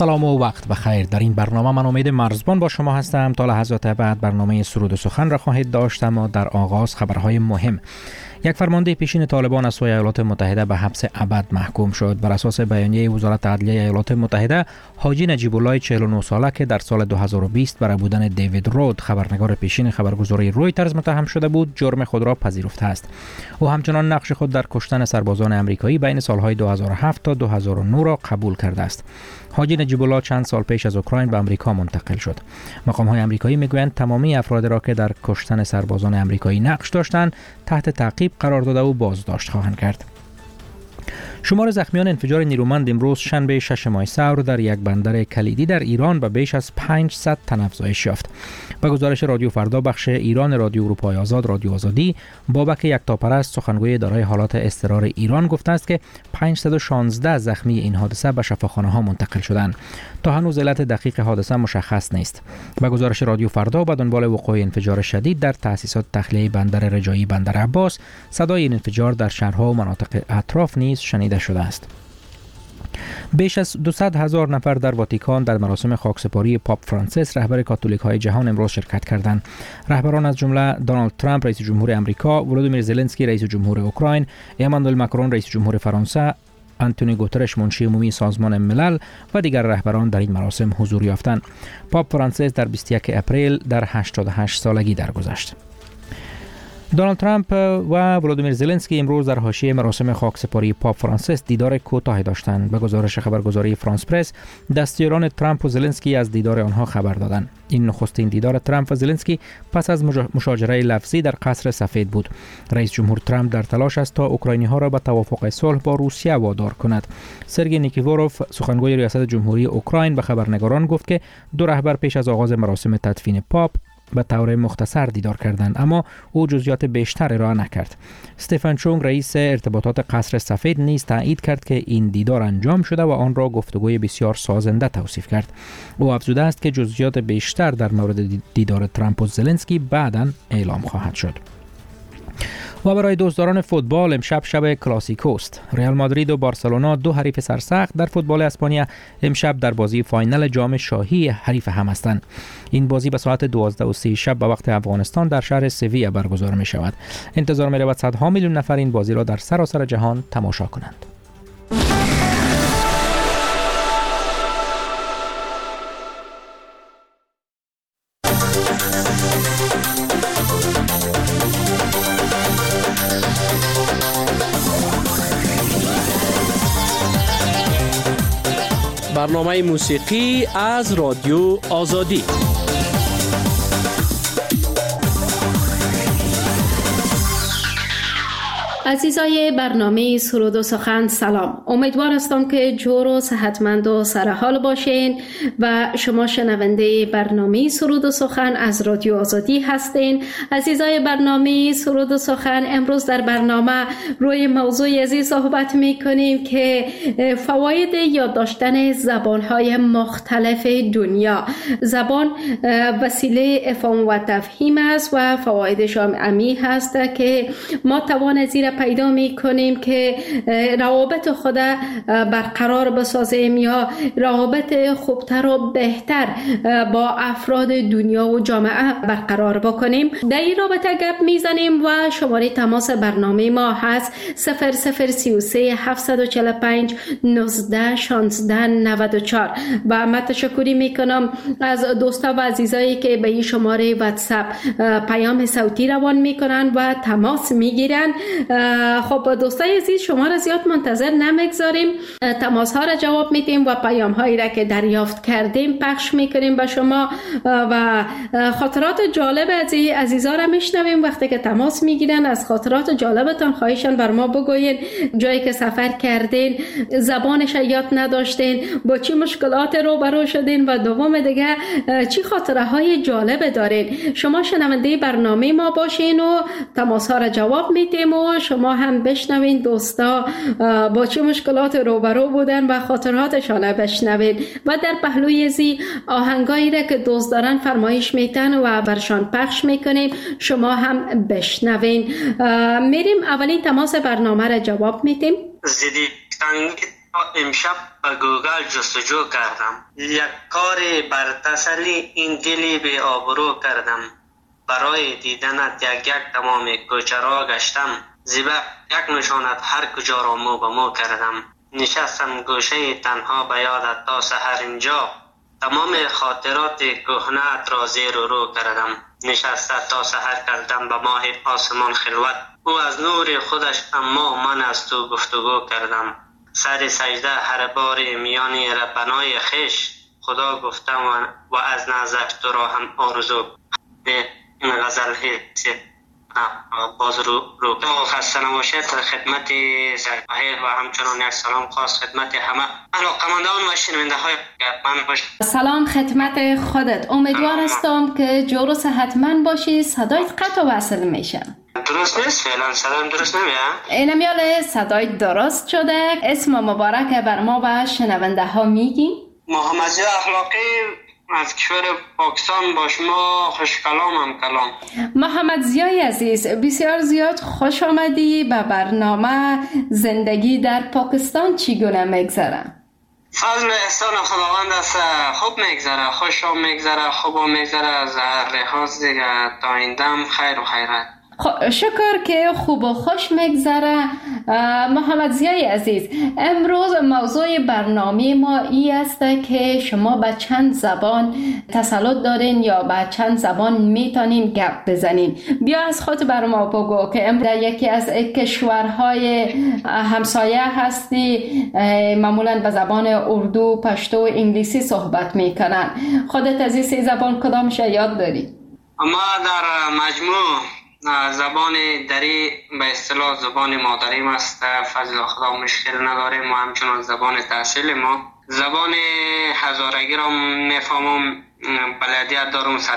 سلام و وقت بخیر. در این برنامه من امید مرزبان با شما هستم. تا لحظات بعد برنامه سرود و سخن را خواهید داشت، اما در آغاز خبرهای مهم. یک فرمانده پیشین طالبان از سوی ایالات متحده به حبس ابد محکوم شد. بر اساس بیانیه وزارت عدلیه ایالات متحده، حاجی نجیب الله 49 ساله که در سال 2020 برای بودن دیوید رود، خبرنگار پیشین خبرگزاری رویترز متهم شده بود، جرم خود را پذیرفته است. او همچنان نقش خود در کشتن سربازان آمریکایی بین سالهای 2007 تا 2009 را قبول کرده است. حاجی نجیب الله چند سال پیش از اوکراین به آمریکا منتقل شد. مقام‌های آمریکایی میگویند تمامی افراد را که در کشتن سربازان آمریکایی نقش داشتند تحت تعقیب قرار داده و بازداشت خواهند کرد. شمار زخمیان انفجار نیرومند امروز شنبه 6 ماه سور در یک بندر کلیدی در ایران به بیش از 500 تن افزایش یافت. به گزارش رادیو فردا بخش ایران رادیو اروپای آزاد رادیو آزادی، بابک یکتاپرست سخنگوی اداره حالات اضطرار ایران گفته است که 516 زخمی این حادثه به شفاخانه‌ها منتقل شدند. تا هنوز علت دقیق حادثه مشخص نیست. به گزارش رادیو فردا به دنبال وقوع انفجار شدید در تأسیسات تخلیه بندر رجایی بندر عباس، صدای این انفجار در شهرها و مناطق اطراف نیز شنیده شده است. بیش از 200,000 نفر در واتیکان در مراسم خاکسپاری پاپ فرانسیس رهبر کاتولیک های جهان امروز شرکت کردند. رهبران از جمله دونالد ترامپ رئیس جمهور آمریکا، ولودیمیر زلنسکی رئیس جمهور اوکراین، امانوئل ماکرون رئیس جمهور فرانسه، آنتونی گوترش منشی عمومی سازمان ملل و دیگر رهبران در این مراسم حضور یافتند. پاپ فرانسیس در 21 اپریل در 88 سالگی درگذشت. دونالد ترامپ و ولودیمیر زلنسکی امروز در حاشیه مراسم خاکسپاری پاپ فرانسیس دیدار کوتاهی داشتند. به گزارش خبرگزاری فرانس پرس، دستیاران ترامپ و زلنسکی از دیدار آنها خبر دادند. این نخستین دیدار ترامپ و زلنسکی پس از مشاجره لفظی در قصر سفید بود. رئیس جمهور ترامپ در تلاش است تا اوکراینی‌ها را به توافق صلح با روسیه وادار کند. سرگئی نیکیفوروف سخنگوی ریاست جمهوری اوکراین به خبرنگاران گفت که دو رهبر پیش از آغاز مراسم تدفین پاپ به طور مختصر دیدار کردند، اما او جزئیات بیشتر ارائه نکرد. استفان چونگ رئیس ارتباطات قصر سفید نیز تایید کرد که این دیدار انجام شده و آن را گفتگوی بسیار سازنده توصیف کرد. او افزوده است که جزئیات بیشتر در مورد دیدار ترامپ و زلنسکی بعداً اعلام خواهد شد. و برای دوستداران فوتبال امشب شب کلاسیکوست. ریال مادرید و بارسلونا دو حریف سرسخت در فوتبال اسپانیا امشب در بازی فاینال جام شاهی حریف هم هستند. این بازی به ساعت 12:30 شب به وقت افغانستان در شهر سویا برگزار می شود. انتظار می رود صدها میلیون نفر این بازی را در سراسر جهان تماشا کنند. برنامه موسیقی از رادیو آزادی. عزیزای برنامه سرود و سخن سلام. امیدوار هستم که جور و صحتمند و سرحال باشین و شما شنونده برنامه سرود و سخن از رادیو آزادی هستین. عزیزای برنامه سرود و سخن، امروز در برنامه روی موضوع عزیز صحبت میکنیم که فواید یاد داشتن زبانهای مختلف دنیا. زبان وسیله افهام و تفهیم است و فوایدش هم عمیق هست که ما توان زیر پیدا می کنیم که روابط خود برقرار بسازیم یا روابط خوبتر و بهتر با افراد دنیا و جامعه برقرار بکنیم. در این رابطه گپ میزنیم و شماره تماس برنامه ما هست 0033 745 19 16 94 و من تشکری میکنم از دوستا و عزیزایی که به این شماره واتساپ پیام صوتی روان میکنن و تماس میگیرن. خب دوستای عزیز، شما را زیاد منتظر نمیگذاریم، تماس ها را جواب میدیم و پیام هایی را که دریافت کردیم پخش میکنیم به شما و خاطرات جالب از عزیزا را میشنویم. وقتی که تماس میگیرن از خاطرات جالبتان خواهشان بر ما بگوین، جایی که سفر کردین، زبانش یاد نداشتین، با چی مشکلات روبرو شدین و دوم دیگه چی خاطره های جالب دارین. شما شنونده برنامه ما باشین و تماس ها را جواب میدیم و شما هم بشنوین دوستا با چه مشکلات روبرو بودن و خاطراتشان بشنوین و در پهلوی زی آهنگایی را که دوست دارن فرمایش میتن و برشان پخش میکنیم، شما هم بشنوین. میریم اولین تماس برنامه را جواب میدیم. زیدی تنگ امشب به گوگل جستجو کردم. یک کار بر تسلی این دلی به آبرو کردم. برای دیدنت یک تمام کوچه را گشتم. زیبا یک نشانت هر کجا را مو به مو کردم. نشستم گوشه تنها به یادت تا سحر اینجا. تمام خاطرات کهنه‌ات را زیر و رو کردم. نشسته تا سحر کردم به ماه آسمان خلوت. او از نور خودش اما من از تو گفتگو کردم. سر سجده هر بار میان ربنای خش. خدا گفتم و از نظر تو را هم آرزو. این غزل هست باز رو خسته نباشید. خدمت سرکاهل و همچنان یک سلام خاص خدمت همه علاقمندان و شنونده های من باشید. سلام خدمت خودت. امیدوار هستم که جور و صحتمند باشی. صدایت قطع و وصل میشه. درست نیست؟ فعلا صدایم درست نمیاد؟ اینمیاله صدای درست شده. اسم مبارک بر ما و شنونده ها میگی؟ محمدی اخلاقی از کشور پاکستان با شما خوش کلامم کلام. محمد زیای عزیز، بسیار زیاد خوش آمدی به برنامه. زندگی در پاکستان چگونه میگذره؟ فضل و احسان خداوند است. خوب میگذره، خوش میگذره، خوب میگذره. از هر لحاظ دیگه تا این دم خیر و خیرت. شکر که خوب و خوش میگذره. محمد زیای عزیز، امروز موضوع برنامه ما ای است که شما به چند زبان تسلط دارین یا به چند زبان میتونین گپ بزنین. بیا از خود بر ما بگو که امروز در یکی از کشورهای همسایه هستی، معمولا به زبان اردو، پشتو و انگلیسی صحبت میکنن. خودت از این سه زبان کدامش یاد داری؟ ما در مجموع زبان دری به اصطلاح زبان مادریم است. فضل خدا مشکل نداریم. و همچنان زبان تحصیل ما زبان هزارگی را میفهمم، بلدیت دارم 100%.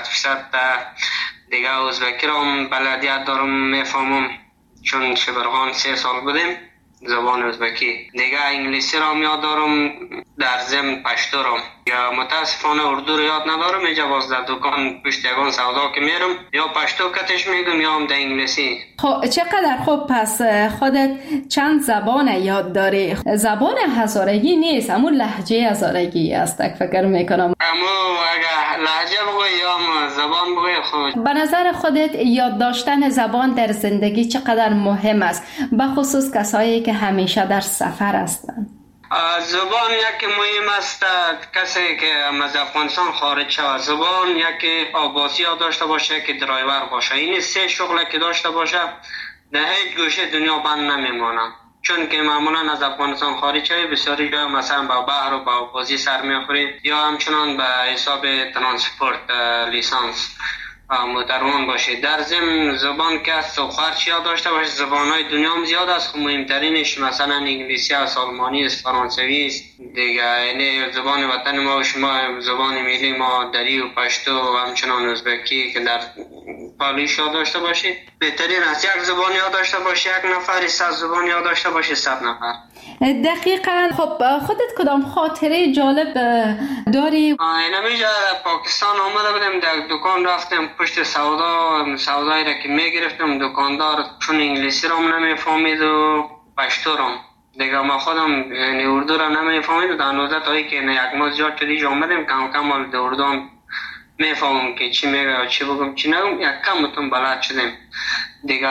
دیگه ازبکی را بلدیت دارم میفهمم، چون شبرغان 3 سال بودیم. زبان ازبکی دیگه. انگلیسی را یاد دارم، در ضمن پشتو را. یا متاسفانه اردو را یاد ندارم. اینجا باز در دکان پشت یگان سودا که میرم یا پشتو کتش میگم یا هم در انگلیسی. خب چقدر خوب. پس خودت چند زبان یاد داری. زبان هزارگی نیست، همون لهجه هزارگی است فکر میکنم. امو اگه لهجه بگوی یا زبان بگوی خود. به نظر خودت یاد داشتن زبان در زندگی چقدر مهم است، به خصوص کسایی که همیشه در سفر هستند؟ زبان یکی مهم است. کسی که از افغانستان خارج شود زبان یکی آباسی ها داشته باشه، که درایور باشه. این 3 شغل که داشته باشه در هیچ گوشه دنیا بند نمیمانه. چون که معمولا از افغانستان خارج شوی بسیاری جای مثلا با بحر و با آبازی سر میخوری یا همچنان به حساب ترانسپورت لیسانس مترون باشه. در ضمن زبان که از سوخرچی ها داشته باشه. زبانهای دنیا هم زیاد است، مهمترینش مثلا انگلیسی است، آلمانی است، فرانسوی است دیگه. یعنی زبان وطن ما و شما زبان ملی ما دری و پشتو و همچنان ازبکی که در پالیش ها داشته باشید. بهترین است یک زبان یاد داشته باشه. یک نفر 100 زبان یاد داشته باشه 100 نفر. دقیقاً. خب خودت کدام خاطره جالب داری؟ اینمیجا پاکستان آمده بودیم، در دکان رفتیم پشت سودایی را که میگرفتم. دکاندار چون انگلیسی را نمیفهمید و پشتو را دیگه، ما خودم یعنی اردو را نمیفهمید. در نوزه تایی که یک ماه زیاد شدیج آمدیم کم کم در اردو میفهمم که چی میگه و چی بگم چی نگم. یک کم متون بلد شدیم دیگه.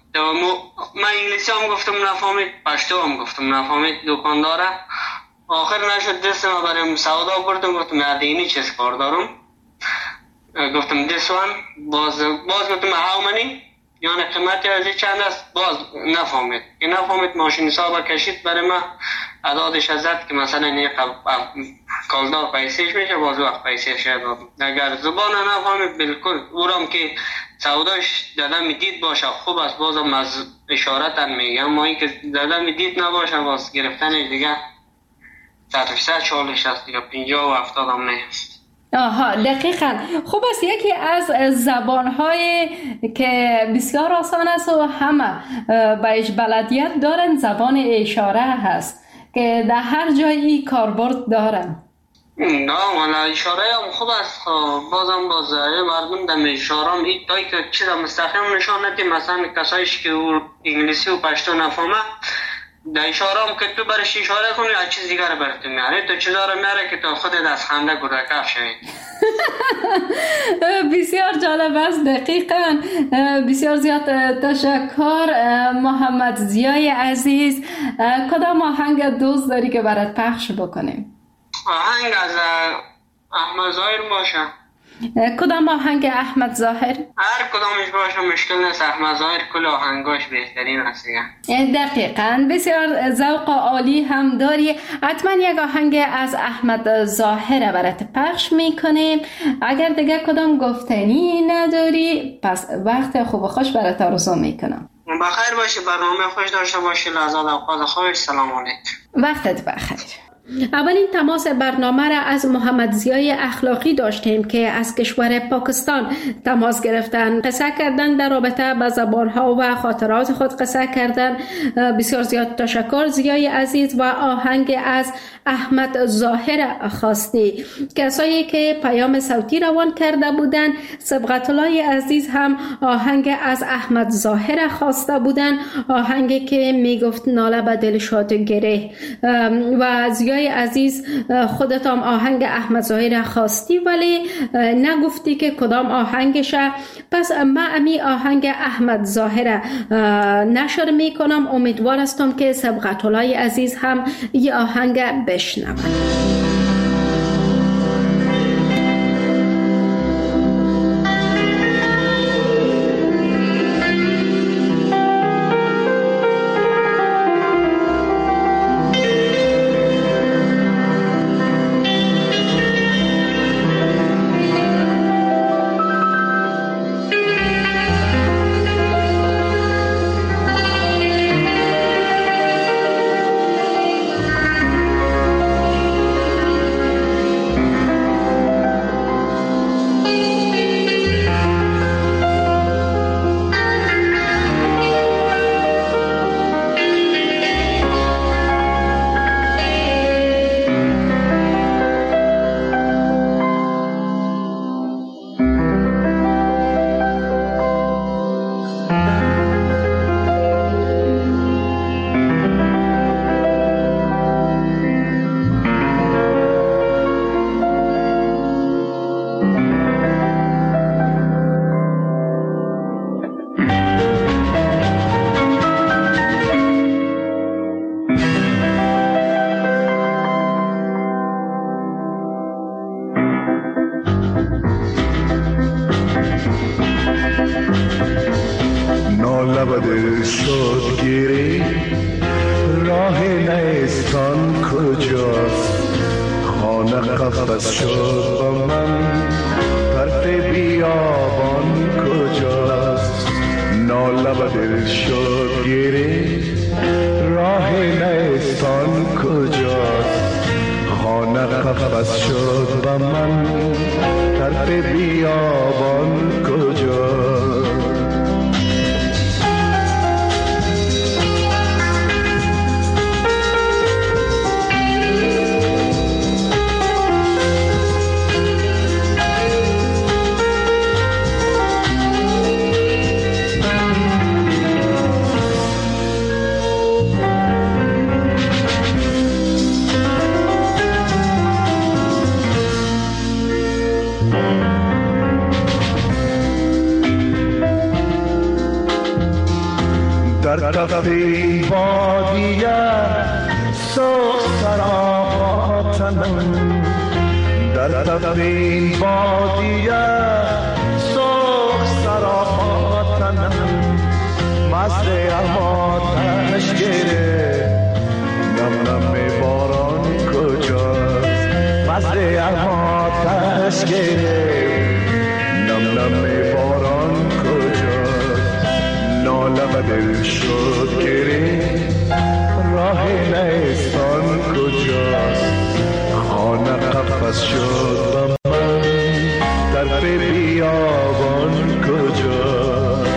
من انگلیسی هم گفتم نفهمید، پشتو هم گفتم نفهمید دکانداره. آخر نشد دست ما بریم سودا بردم. گفتم یا دینی چیز کار دارم. گفتم this one باز گفتم how many یعنی قیمتی از چند است. باز نفهمید. که نفهمید ماشین حساب کشید برای ما عدادش ازد که مثلا این کالدار پیسیش میشه، باز وقت پیسیش داد. اگر زبان نفهمید بالکل اورم که سوداش دادم دید باشه خوب است، بازم از اشارت میگم. اما این که دادم دید نباشه باز گرفتنش دیگه 100% چالش است دیگه. 50 و 70 هم نیست. آها دقیقاً. خوب است. یکی از زبان‌های که بسیار آسان است و همه بهش بلدیت دارن زبان اشاره هست که در هر جایی کاربرد دارن. نه والا اشاره هم خوب است. بازم باز مردم در اشاره هم این تایی که چیز مستقیم نشان ندیم. مثلا کسایش که انگلیسی و پشتو نفهمه در اشاره هم که تو برش اشاره کنی از چیز دیگر برات میاره، تو چیزا رو میاره که تو خودت از خنده گرگکف شوی. بسیار جالب است. دقیقاً. بسیار زیاد تشکر محمد ضیای عزیز. کدام آهنگ دوست داری که برات پخش بکنیم؟ آهنگ از احمد ظاهر باشه. کدام آهنگ احمد ظاهر؟ هر کدامش باشه مشکل نیست. احمد ظاهر کل آهنگاش بهترین است دیگه. دقیقاً. بسیار ذوق عالی هم داری. حتما یک آهنگ از احمد ظاهر برات پخش میکنیم. اگر دیگه کدام گفتنی نداری پس وقت خوب و خوش برات آرزو میکنم. بخیر باشی، برنامه خوش داشته باشی. لحظات اوقات خوش. سلام علیکم. وقتت بخیر. اولین تماس برنامه را از محمد ضیای اخلاقی داشتیم که از کشور پاکستان تماس گرفتن، قصه کردن در رابطه با زبانها و خاطرات خود قصه کردن. بسیار زیاد تشکر ضیای عزیز. و آهنگ از احمد ظاهر خواستی. کسایی که پیام صوتی روان کرده بودن، سبقت الله عزیز هم آهنگ از احمد ظاهر خواسته بودن، آهنگی که میگفت ناله به دل شاد گره. و ضیای عزیز خودت هم آهنگ احمد ظاهر خواستی ولی نگفتی که کدام آهنگشه. پس من امی آهنگ احمد ظاهر نشر میکنم. امیدوار هستم که سبقت الله عزیز هم یه آهنگ بشنوند. لب شد گیری راه نیستان کجاست، خانه قفس شد با من طرف بیابان کجاست. ناله به دل شد گیری راه نیستان کجاست، خانه قفس شد با من طرف بیابان کجاست. در تفی بادیه سوخ سراپاتنم، در تفی بادیه سوخ سراپاتنم، مست اماتش گره نم نم باران کجاست، مست اماتش گره نم نم باران کجاست. ناله به دل شد گری راه نیستان کجاست، خانه قفس شد با من طرف بیابان کجاست.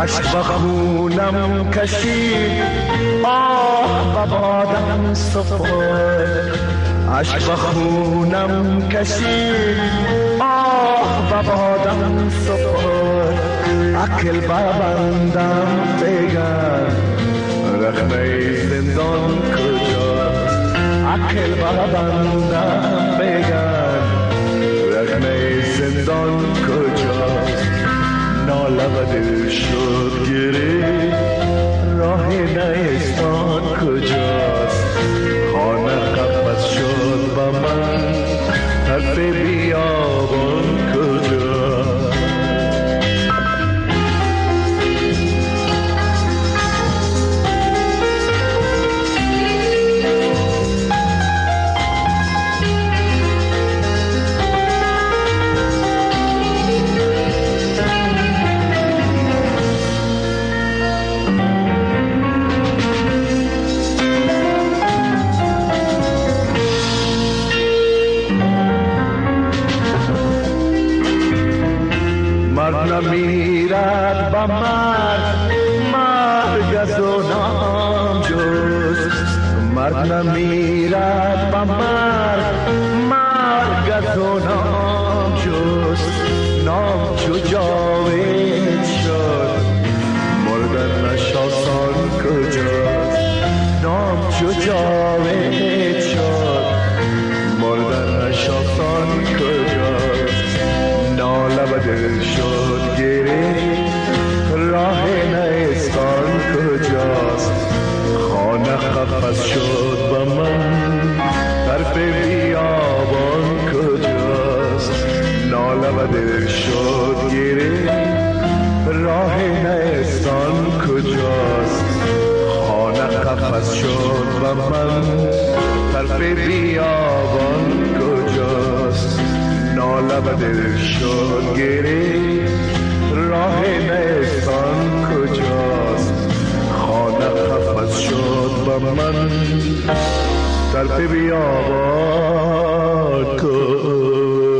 عشق و خونم کشید آه و بادم سفر عشق و خونم کشید آه و بادم سفر عقل ببندم بگن رخنه زندان کجاست عقل ببندم بگن رخنه زندان کجاست ناله و دل شد گره راه نیستان کجاست خانه قفس شد با من طرف بیابان کجاست مرد نمیرد با مرد مرگ از او نام جست مرد نمیرد با مرد مرگ از او نام جست نام چو جاوید شد مردن نشاسان کجاست نام چو جاوید شد مردن نشاسان کجاست ناله و دل شد گره راه نیستان کجاست خانه قفس شد با من طرف بیابان کجاست ناله و دل شد گره راه نیستان کجاست خانه قفس شد با من طرف بیابان کجاست ناله و دل شد گره راه نیستان کجاست خانه قفس شد با من طرف بیابان کجاست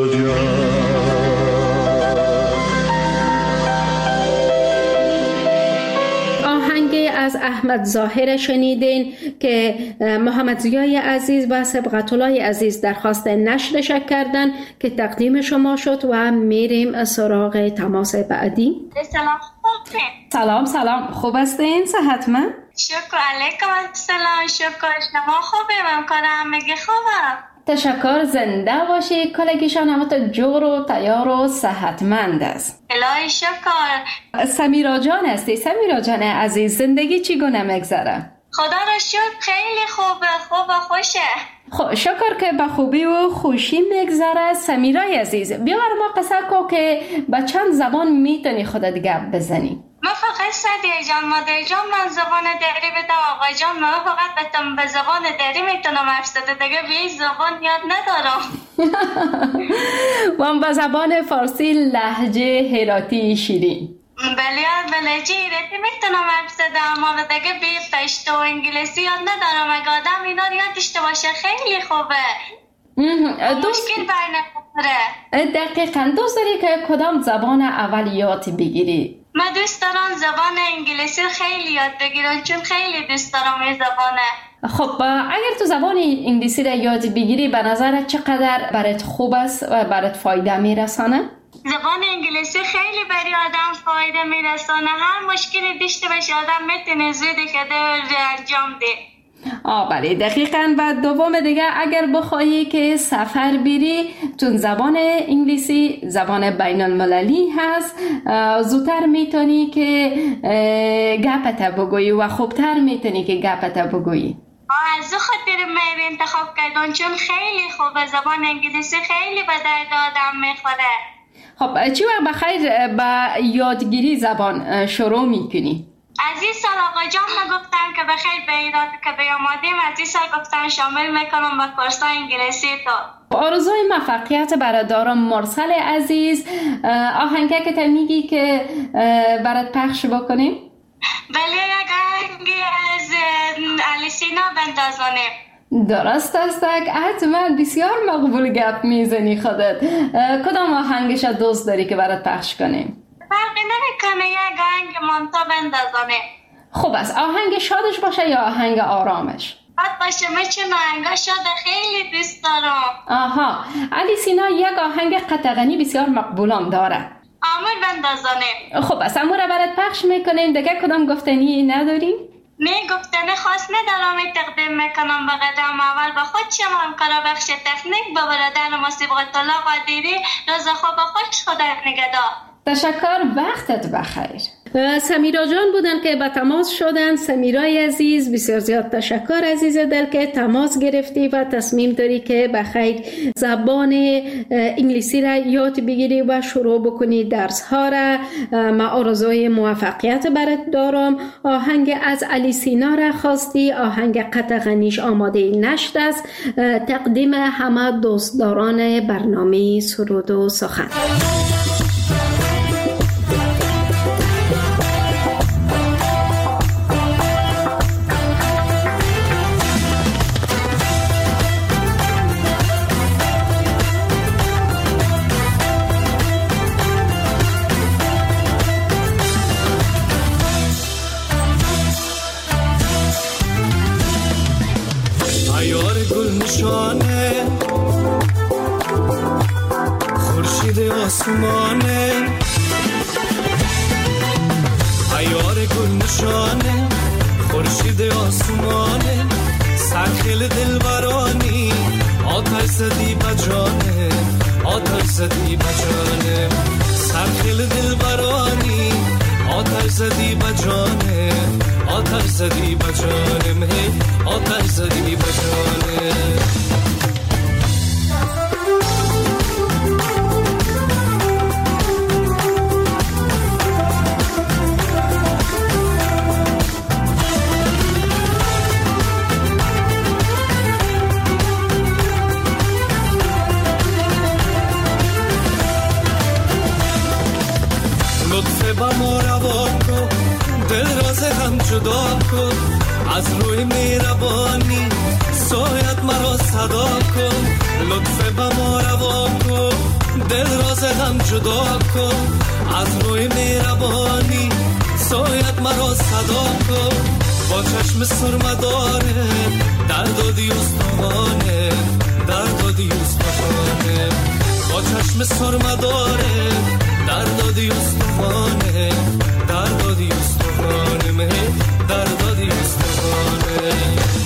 از احمد ظاهر شنیدین که محمد ضیای عزیز و سبقت الله عزیز درخواست نشرش کردن که تقدیم شما شد و میریم سراغ تماس بعدی. سلام سلام خوب هستین؟ صحتمند؟ شکر علیکم السلام شکر شما خوبه ممکنم میگه خوبم تشکر زنده باشی کلگیشان همت جور و تیار و صحتمند است الهی شکر سمیرا جان هستی سمیرا جان عزیز زندگی چگونه میگذره؟ خدا را شکر خیلی خوبه خوب و خوشه خب شکر که به خوبی و خوشی میگذره سمیرای عزیز بیا بر ما قصه کو که به چند زبان میتونی خودت گپ بزنی من فقط سدیه جان مادر جان من زبان دری بدم آقا جان من فقط به زبان دری میتونم حرف زده دیگه به زبان یاد ندارم من به زبان فارسی لهجه هراتی شیرین بله هراتی میتونم حرف زده اما دیگه به پشتو و انگلیسی یاد ندارم اگه آدم اینا رو یاد داشته باشه خیلی خوبه مشکل بر نمیخوره دقیقا دوست داری که کدام زبان اولیات بگیری؟ من دوست دارم زبان انگلیسی خیلی یاد بگیرم چون خیلی دوست دارم این زبانه. خب اگر تو زبان انگلیسی را یاد بگیری به نظرت چقدر برات خوب است و برات فایده میرسانه؟ زبان انگلیسی خیلی برای آدم فایده میرسانه هر مشکلی داشته باشه آدم میتونه زودی که انجام ده. بله دقیقاً و دوم دیگه اگر بخواهی که سفر بری چون زبان انگلیسی زبان بین المللی هست زودتر میتونی که گپت بگویی و خوبتر میتونی که گپت بگویی از خاطر من انتخاب کردم چون خیلی خوبه زبان انگلیسی خیلی به درد آدم میخوره. خب چی وقت بخیر با یادگیری زبان شروع میکنی؟ از این سال آقا جان گفتن که بخیر به ایراد که بیامادیم از این سال گفتن شامل میکنم به کورسای انگلیسی تو. آرزوی موفقیت برادرم مرسل عزیز آهنگه که تا میگی که برات پخش بکنیم؟ بله یک آهنگی از علی سینا بندازانه. درست است حتما بسیار مقبول گپ میزنی خودت کدام آهنگش دوست داری که برات پخش کنیم؟ فرقی نمیکنه یک آهنگ مانتا بندازانه. خوب است. آهنگ شادش باشه یا آهنگ آرامش؟ بعد باشه، من چون آهنگا شاد خیلی دوست دارم. آها، علی سینا یک آهنگ قطغنی بسیار مقبولم داره. آمر بندازانه. خوب است، امور برات پخش میکنیم. دیگه کدام گفتنی نداری؟ نه، گفتن خاص ندارم. تقدیم میکنم به قدم اول به خود شما همکارا بخش تکنیک، به برادر موسیقی الله قادری. روز خوب خوش، خدا نگهدار. تشکر، وقتت بخیر. سمیرا جان بودن که به تماس شدن. سمیرای عزیز، بسیار زیاد تشکر عزیز دل که تماس گرفتی و تصمیم داری که بخیر زبان انگلیسی را یاد بگیری و شروع بکنی درس ها را. ما آرزوی موفقیت برات دارم. آهنگ از علی سینا را خواستی، آهنگ قطغنیش آماده نشد است. تقدیم همه دوستداران برنامه سرود و سخن. خورشید آسمانه، عیار گل نشانه، خورشید آسمانه، سرخیل دلبرانی، آتش زدی بجانه، آتش زدی بجانه، سرخیل دلبرانی، آتش زدی بجانه، آتش زدی بجانه، آتش زدی بجانه. با ما روا کن، دل راز هم جدا کن، از روی مهربانی سایت مرا صدا کن. لطف با ما روا کن، دل راز هم جدا کن، از روی مهربانی سایت مرا صدا کن. با چشم سرمداره دردادی استخوانه، دردادی استخوانه، با چشم سرمداره دردادی استخوانه، دردادی استخوانه، مه دردادی استخوانه.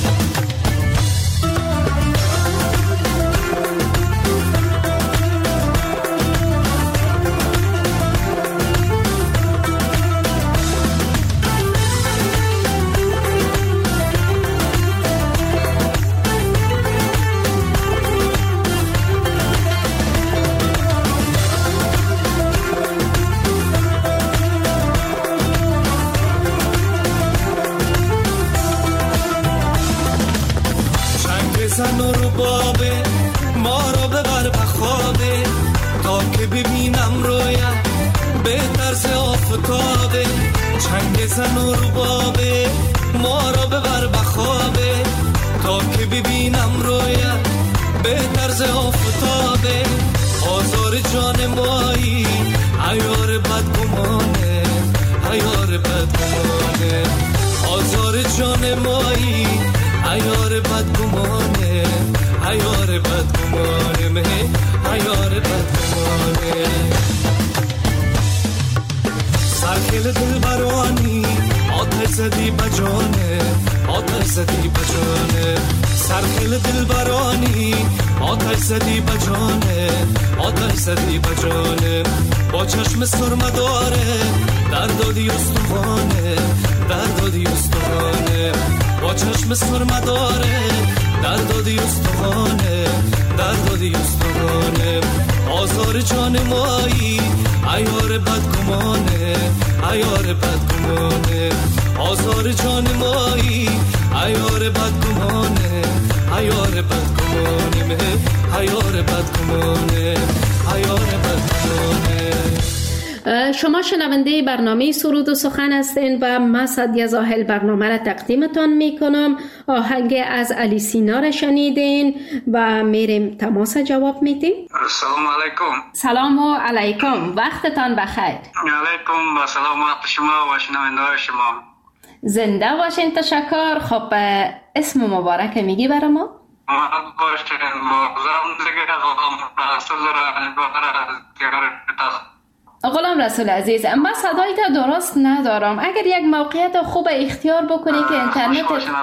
زن و ربابه ما رو ببر بخوابه، تا که ببینم رویت به طرز آفتابه. چنگ زن و ربابه ما رو ببر بخوابه، تا که ببینم رویت به طرز آفتابه. آزار جان مایی عیار بدگمانه، عیار بدگمانه، آزار جان مایی عیار بدگمانه، عیار بدگمانه، مه عیار بدگمانه. سرخیل دلبرانی آتش زدی بجانه، آتش زدی بجانه، سرخیل دلبرانی آتش زدی بجانه، آتش زدی بجانه. با چشم سرمداره دردادی استخوانه، دردادی استخوانه، با چشم سرمداره دردادی استخوانه، دردادی استخوانه. آزار جان مایی عیار بدگمانه، عیار بدگمانه، آزار جان مایی عیار بدگمانه، عیار بدگمانه، مه عیار بدگمانه، عیار بدگمانه. شما شنونده برنامه سرود و سخن هستین و من سعدیه زاهل برنامه را تقدیمتان می کنم. آهنگ از علی سینا را شنیدین و میریم تماس جواب میدیم. سلام علیکم. سلام علیکم، وقتتان بخیر. علیکم و سلامت شما و شنونده شما. زنده باشین. تشکر. خب اسم مبارک میگی برای ما؟ غلام رسول عزیز، من صدایت درست ندارم. اگر یک موقعیت خوب اختیار بکنی که اینترنت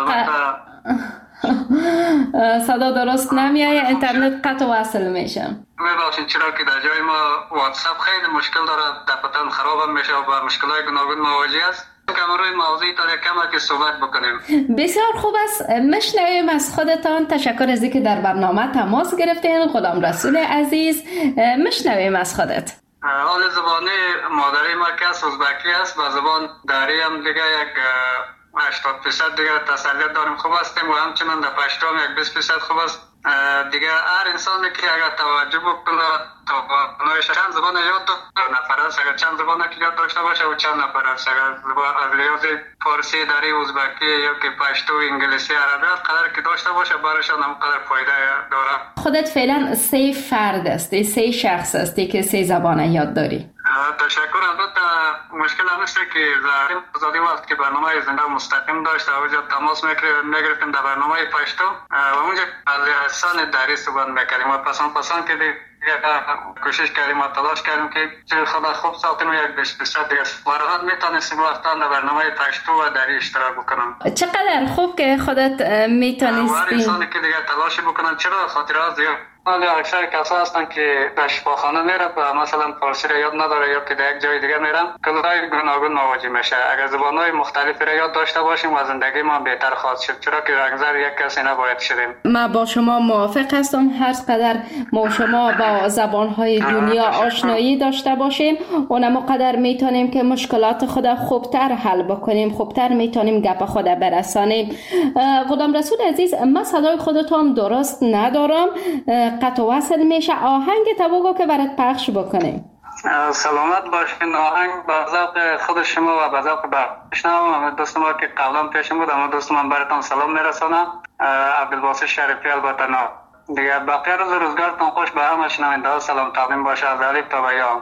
صدا درست نمیایه، اینترنت قطع وصل میشه. میبخشید چرا که در جای ما واتساپ خیلی مشکل داره، دفعتاً خراب میشه و با مشکلات گوناگون مواجه است. کم روی موضوعی داره کم که صحبت بکنیم. بسیار خوب است. مشنویم از خودتان. تشکر از اینکه در برنامه تماس گرفتین. غلام رسول عزیز، مشنویم از خودت. حال زبانی مادری ما که ازبکی است و زبان داری هم دیگه یک 80% دیگه تسلیت داریم خوب هستیم و همچنان در پشتو هم یک 20% خوب است. دیگه هر انسانی که اگر توجه بکنه توانایش چند زبان یاد نفر است، اگر چند زبان که یاد داشته باشه و چند نفر است، اگر از ریاض فارسی داری ازبکی یا که پشتو انگلیسی عربی قدر که داشته باشه برایشان هم قدر فایده داره. خودت فعلا 3 فرد هستی، 3 شخص هستی که 3 زبان یاد داری. تشکر. البته مشکل همیشه که ظاهرین آزادی وقت که برنامه زنده مستقیم داشت اونجا تماس میگرفتیم در برنامه پشتو و اونجا از لسان دری صحبت میکردیم و پسند که کوشش کردیم و تلاش کردیم که خدا خوب ساعتیم یک 20% دیگه وارد میتونستیم وقتا در برنامه پشتو و دری اشتراک بکنم. چقدر خوب که خودت میتونستی. هر انسانی که دیگه تلاش بکنن چرا خاطر از دیگه ولی اکثر کسا هستن که در شفاخانه میره و مثلا فارسی را یاد نداره یا که در یک جای دیگه میرن کلای گوناگون مواجه میشه. اگر زبانهای مختلفی را یاد داشته باشیم و زندگی ما بهتر خواهد شد، چرا که رنگزر یک کسی نباید شدیم. من با شما موافق هستم. هر قدر ما شما با زبانهای دنیا آشنایی داشته باشیم اونم قدر میتونیم که مشکلات خود خوبتر حل بکنیم، خوبتر میتونیم گپ خود برسانیم. غلام رسول عزیز، من صدای خودتون درست ندارم، قطع وصل میشه. آهنگ تبوگو که برات پخش بکنیم. سلامت باشین. آهنگ با ذوق خود شما و با ذوق بشنوم. دوست ما که قبلا پیشم بود اما دوست من براتون سلام میرسونم. عبدالباسط شریفی البته نه دیگه. بقیه روز روزگارتون خوش. به همه شنونده ها سلام تقدیم باشه از الف تا یا.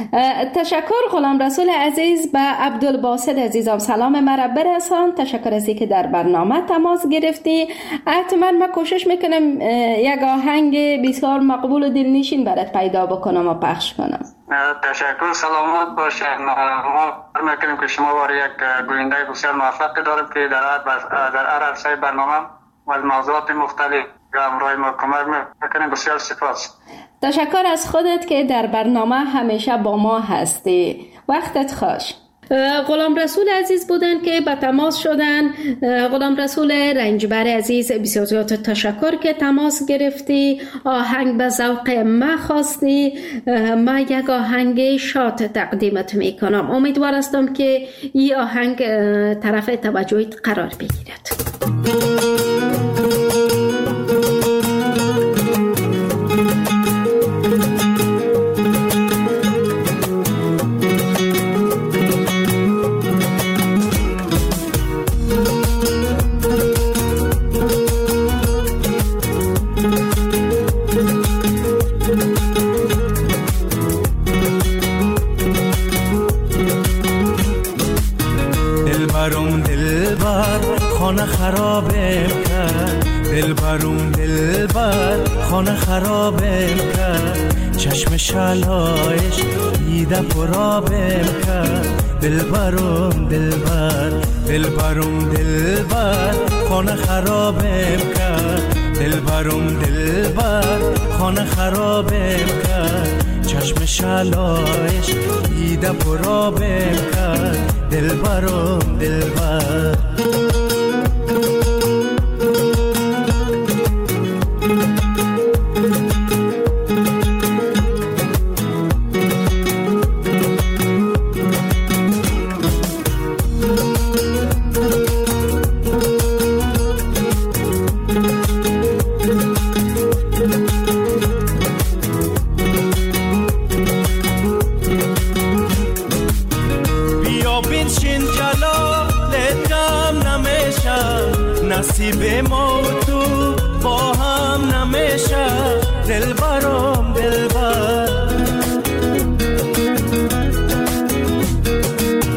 تشکر غلام رسول عزیز. به عبدالباسط عزیزم سلام مرا برسان. تشکر از اینکه در برنامه تماس گرفتی. حتما من کوشش میکنم یک آهنگ بسیار مقبول و دلنشین برات پیدا بکنم و پخش کنم. تشکر. سلامت باشین. ما میکنیم که شما وارد یک گوینده بسیار موفق داریم که در هر عرصه برنامه و موضوعات مختلف همراه ما کمک میکنیم. بسیار سپاس. تشکر از خودت که در برنامه همیشه با ما هستی. وقتت خوش. غلام رسول عزیز بودن که به تماس شدن. غلام رسول رنجبر عزیز، بسیار زیاد تشکر که تماس گرفتی. آهنگ به ذوق ما خواستی. ما یک آهنگ شاد تقدیمت میکنم. امیدوار هستم که این آهنگ طرف توجهت قرار بگیرد. خانه خرابم کرد، چشم شلایش دیده پرابم کرد. دلبرم دلبر، دلبرم دلبر، خانه خرابم کرد. دلبرم دلبر، خانه خرابم کرد. چشم شلایش دیده پرابم کرد. دلبرم دلبر. شین جلالت کم نمیشه نصیب ما تو